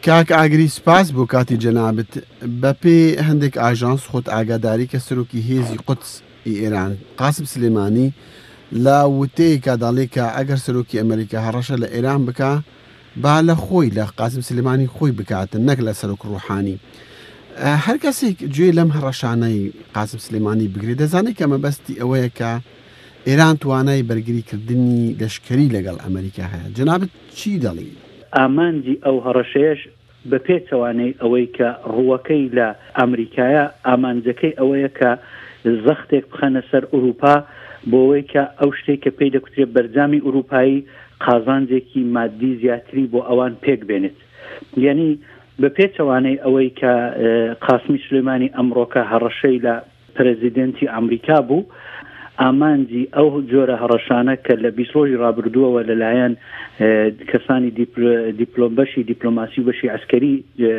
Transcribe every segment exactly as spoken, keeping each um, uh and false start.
کاک ئاگری سپاس بۆ کاتی جەنابەت. بەپێی هەندێک ئاژانس خۆت ئاگاداری کە سەرۆکی هێزی قودس ئێران قاسم سلێمانی لە وتەیەکە دەڵێ کە ئەگەر سەرۆکی ئەمریکا هەڕەشە لە ئێران بکە با لە خۆی لە قاسم سلێمانی خۆی بکاتن نەک لە سەرۆک ڕوحانی. هەر کەسێک گوێ لەم هەڕەشانەی قاسم سلێمانی بگرێت دەزانێت کە مەبەستی ئەوەیە کە ئێران توانای بەرگریکردنی لەشکری لەگەڵ ئەمریکا هەیە. جەنابەت چی دەڵێ؟ ئامانجی ئەو هەڕەشەیەش بە پێچەوانەی ئەوەی کە ڕووەکەی لە ئەمریکایە ئامانجەکەی ئەوەیە کە زەختێک بخەنە سەر ئوروپا بۆەوەی کە ئەو شتێک کە پێی دەکوترێت بەرجامی ئوروپایی قازانجێکی مادی زیاتری بۆ ئەوان پێک بێنێت. یعنی بە پێچەوانەی ئەوەی کە قاسمی سلێمانی ئەمڕۆکە هەڕەشەی لە پرەزیدنتی ئەمریکا بوو، ئامانجی ئەو جۆرە هەڕەشانە کە لە بیست ڕۆژی ڕابردووەوە لەلایەن کەسانی دیپلۆم بەشی دیپلۆماسی و بەشی عسکەری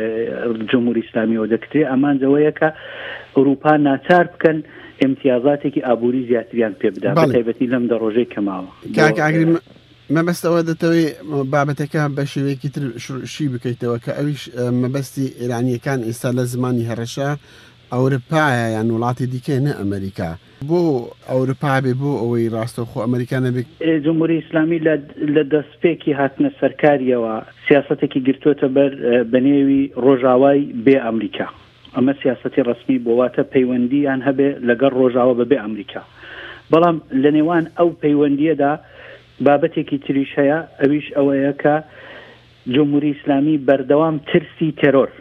جمهوری ئیسلامیەوە دەکرێت، ئامانجەوەیە کە ئوروپا ناچار بکەن امتیازاتێکی ئابووری زیاتریان پێ بدات، بەتایبەتی لەم دە ڕۆژەی کەماوە. کاک ئاگری مەبەستەوە دەتەوێت بابەتەکە بە شێوەیەکی تر شی بکەیتەوە کە ئەویش مەبەستی ئێرانیەکان ئێستا لە زمانی هەڕەشە ئەوروپایە یان وڵاتی دیکەی نە ئەمریکا. بۆ ئەوروپا بێ بۆ ئەوەی ڕاستەوخۆ ئەمریکا نەبێت؟ جمهوری ئیسلامی لە دەستپێکی هاتنە سەرکاریەوە سیاسەتێکی گرتوۆتە بەر بەنێوی ڕۆژاوای بێ ئەمریکا. ئەمە سیاسەتی ڕسمی بۆواتە پەیوەندیان هەبێ لەگەڵ ڕۆژاوە بەبێ ئەمریکا. بەڵام لە نێوان ئەو پەیوەندیەدا بابەتێکی تریش هەیە، ئەویش ئەوەیە کە جمهوری ئیسلامی بەردەوام ترسی تەرۆر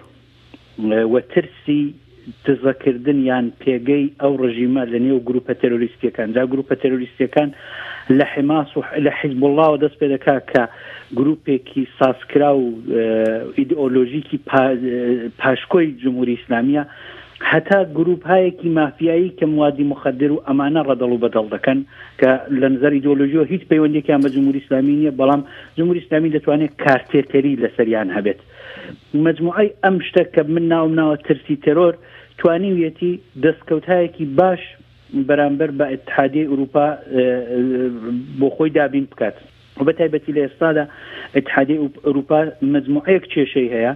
و ترسی دزەکردن یان پێگەی ئەو ڕژیمە لە نێو گروپە تەرۆریستیەکان. جا گروپە تەرۆریستیەکان لە حماس و لە حیزب الله دەست پێ دەکات کە گروپێکی سازکرا و ئیدئۆلۆژیکی پاشکۆی جمهوری ئیسلامیە، هەتا گروپهایەکی مافیایی کە موادی مخدر و ئەمانە ڕەدەڵ و بەدەڵ دەکەن کە لە نظر ئیدئۆلۆژیەوە هیچ پەیوەندێکیان بە جمهوری ئیسلامی نییە، بەڵام جمهوری ئیسلامی دەتوانێت کارتێکەری لەسەریان هەبێت. مجموعەی ئەم شتە کە من ناوم ناوە ترسی تەرۆر توانیویەتی دەستکەوتایەکی باش بەرامبەر بە ئیتحادیە ئوروپا بۆ خۆی دابین بکات. و بەتایبەتی لە ئێستادا ئیتحادیە ئوروپا مجموعەیەک کێشەی هەیە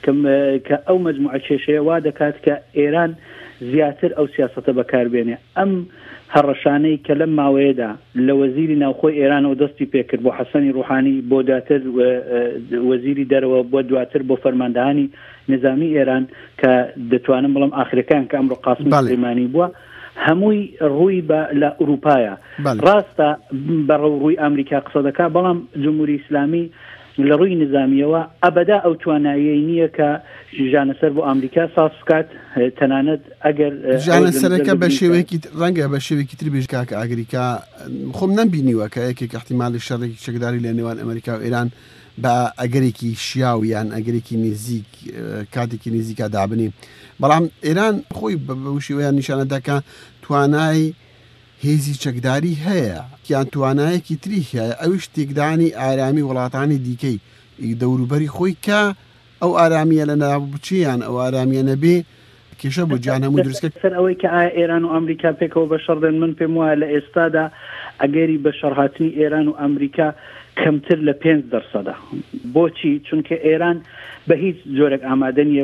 کە ئەو مجموعە کێشەیە وا دەکات کە ئێران زیاتر ئەو سیاسەتە بەکاربێنێ. ئەم هەڕەشانەی کە لەم ماوەیەدا لە وەزیری ناوخۆی ئێرانەوە دەستی پێکرد بۆ حەسەنی ڕوحانی، بۆ دواتر وەزیری دەرەوە، بۆ دواتر بۆ فەرماندەهانی نظامی ئێران کە دەتوانم بڵم ئاخرەکان کە ئەمڕۆ قاسم سلێمانی بووە، هەمووی ڕووی بە لە ئوروپایە. ڕاستە بەڕەو ڕووی ئەمریکا قسە دەکات، بەڵام جمهوری ئیسلامی لە ڕووی نظامیەوە ئەبەدا ئەو تواناییەی نییە کە ژانەسەر بۆ ئەمریکا ساز بکات، تەنانەت ئەگەر ژانەسەرەکە بە شێوەیەکی ڕەنگە بە شێوەیەکی تر بێژ کاکە ئاگریکا خۆم نەمبینیوە کە یەکێک احتیمالی شەڕێکی چەکداری لە نێوان ئەمریکا و ئێران بە ئەگەرێکی شیاو یان ئەگەرێکی نزیک کاتێکی نزیکا دابنی. بەڵام ئێران خۆی بە شێوەیان نیشانەداکە توانای هێزی چەکداری هەیە، یان توانایەکی تری هەیە، ئەویش تێکدانی ئارامی وڵاتانی دیکەی دەوروبەری خۆی کە ئەو ئارامیە لە ناوچیان ئەو ئارامیە نەبێ کێشە بۆ جیان هەموو دروستکە. سەر ئەوەی کە ئایا ئێران و ئەمریکا پێکەوە بە شەڕدەن، من پێم وایە لە ئێستادا ئەگەری بە شەڕهاتنی ئێران و ئەمریکا کەمتر لە پێنج دەرسەدا. بۆچی؟ چونکە ئێران بە هیچ جۆرێک ئامادە نیە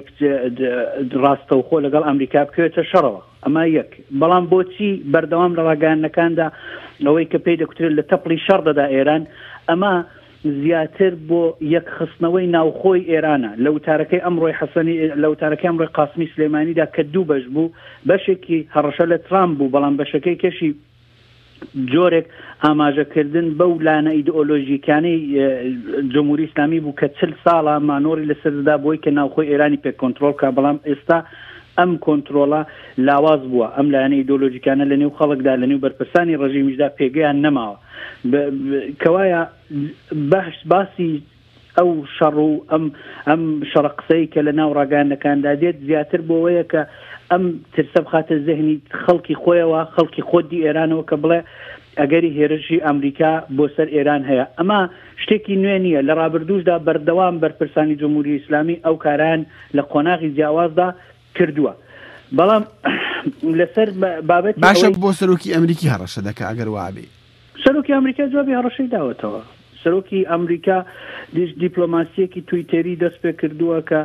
ڕاستەوخۆ لەگەڵ ئەمریکا بکەوێتە شەڕەوە، ئەمە یەک. بەڵام بۆچی بەردەوام لە ڕاگەیاندنەکاندا ئەوەی کە پێی دەکوترێت لە تەپڵی شەڕ دەدا ئێران، ئەمە زیاتر بۆ یەک خستنەوەی ناوخۆی ئێرانە. لە وتارەکەی ئەمڕۆی حەسەنی لە وتارەکەی ئەمڕۆی قاسمی سلێمانیدا کە دوو بەش بوو، بەشێکی هەڕەشە لە ترامپ بوو، بەڵام بەشەکەی کەشی جۆرێک ئاماژەکردن بەو لانە ئیدئۆلۆژیکانەی جمهوری ئیسلامی بوو کە چل ساڵە مانۆری لەسەردا بۆی کە ناوخۆی ئێرانی پێ کۆنتڕۆڵ کە. بەڵام ئێستا ئەم کۆنتڕۆڵە لاواز بووە، ئەم لایەنە ئیدئۆلۆژیکانە لە نێو خەڵکدا لە نێو بەرپرسانی ڕژیمیشدا پێگەیان نەماوە. کەوایە بەش باسی ئەو شەڕ و ئەم ئەم شەڕە قسەی کە لە ناو ڕاگەیاندنەکاندا دێت زیاتر بۆەوەیە کە ئەم ترسە بخاتە زەهنی خەڵکی خۆیەوە، خەڵکی خۆدی ئێرانەوە کە بڵێ ئەگەری هێرشی ئەمریکا بۆ سەر ئێران هەیە. ئەمە شتێکی نوێ نییە. لە ڕابردووشدا بەردەوام بەرپرسانی جمهوری ئیسلامی ئەو کاران لە قۆناغی جیاوازدا کردووە. بەڵام لەسەر بابەت باشە بۆ سەرۆکی ئەمریکی هەڕەشە دەکا ئەگەر وابێ. سەرۆکی ئەمریکا جوابی هەڕەشەی داوەتەوە. سەرۆکی ئەمریکا دیپلۆماسیەکی تویتەری دەست پێ کردووە کە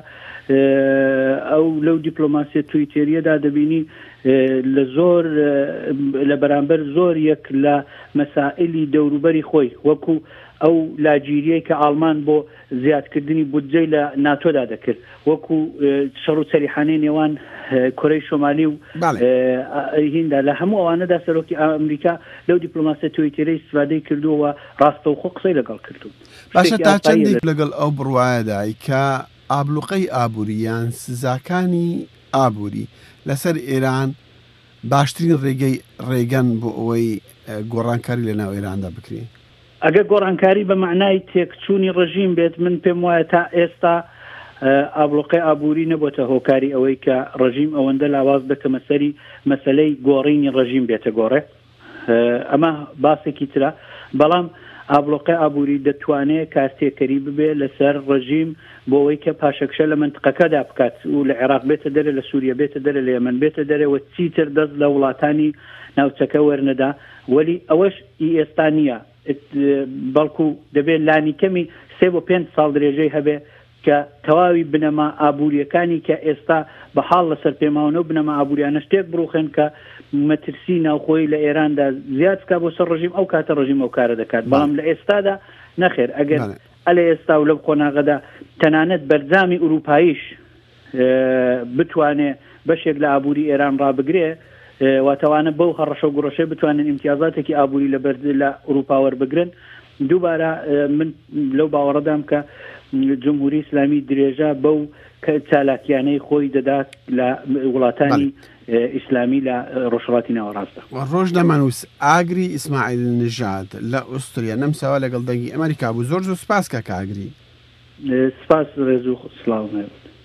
ئەو لەو دیپلۆماسیە تویتێریەدا دەبینی لە زۆر لە بەرامبەر زۆر یەک لە مەسائلی دەوروبەری خۆی وەکو ئەو لاگیریەی کە ئاڵمان بۆ زیادکردنی بودجەی لە ناتۆدا دەکرد وەکو شەڕ و چەریحانەی نێوان کۆرەی شۆمالی و هیندا لە هەموو ئەوانەدا سەرۆکی ئەمریکا لەو دیپلۆماسیە تویتێرەی استفادەی کردووە ڕاستەوخۆ قسەی لەگەڵ کردو. باشە تا چەندێک لەگەڵ ئەو بڕوایەدای کە ئابلوقەی ئابووریان سزاکانی ئابووری لەسەر ئێران باشترین ڕێگەی ڕێگەن بۆ ئەوەی گۆڕانکاری لە ناو ئێراندا بکرێن. ئەگە گۆڕانکاری بە معنای تێکچوونی ڕژیم بێت من پێم وایە تا ئێستا ئابلوقەی ئابووری نەبووتە هۆکاری ئەوەی کە ڕژیم ئەوەندە لاواز بکە مەسەری مەسەلەی گۆڕینی ڕژیم بێتە گۆڕێ. ئەمە باسێکی ترە بەڵام ئابلوقەی ئابووری دەتوانێت کارتێکەری ببێ لەسەر ڕژیم بۆ ئەوەی کە پاشەکشە لە منتقەکەدا بکات و لە عێراق بێتە دەرێ لە سووریا بێتە دەرێ لە یەمەن بێتە دەرێەوە چیتر دەست لە وڵاتانی ناوچەکە وەرنەدا وەلی ئەوەش ئێستا نییە بەڵکو دەبێت لانی کەمی سێ بۆ پێنج ساڵ درێژەی هەبێ کە تەواوی بنەما ئابووریەکانی کە ئێستا بە حاڵ لەسەر پێماونە و بنەما ئابووریانە شتێک بڕوخێن کە مەترسی ناوخۆی لە ئێراندا زیاد بکە بۆ سەر ڕژیم ئەو کاتە ڕژیم ئەو کارە دەکات بەڵام لە ئێستادا نەخێر ئەگەر ئەلە ئێستا و لەو قۆناغەدا تەنانەت بەرزامی ئوروپاییش بتوانێ بەشێک لە ئابووری ئێران ڕابگرێ واتەوانە بەو هەڕەشە و گوڕەشەی بتوانن ئیمتیازاتێکی ئابووری لە بەرز لە ئوروپا وەربگرن. دووبارە من لەو باوەڕەدام کە جمهوری ئیسلامی درێژە بەو چالاکیانەی خۆی دەدات لە وڵاتانی ئیسلامی لە ڕۆژهەڵاتی ناوەڕاستە. ڕۆژ دەمانووس ئاگری ئیسماعیل نژاد لە ئوستریا نەمساوە لەگەڵ دەنگی ئەمریکا بوو. زۆر زۆر سپاس کە کاگری سپاس ڕێز و سڵاو.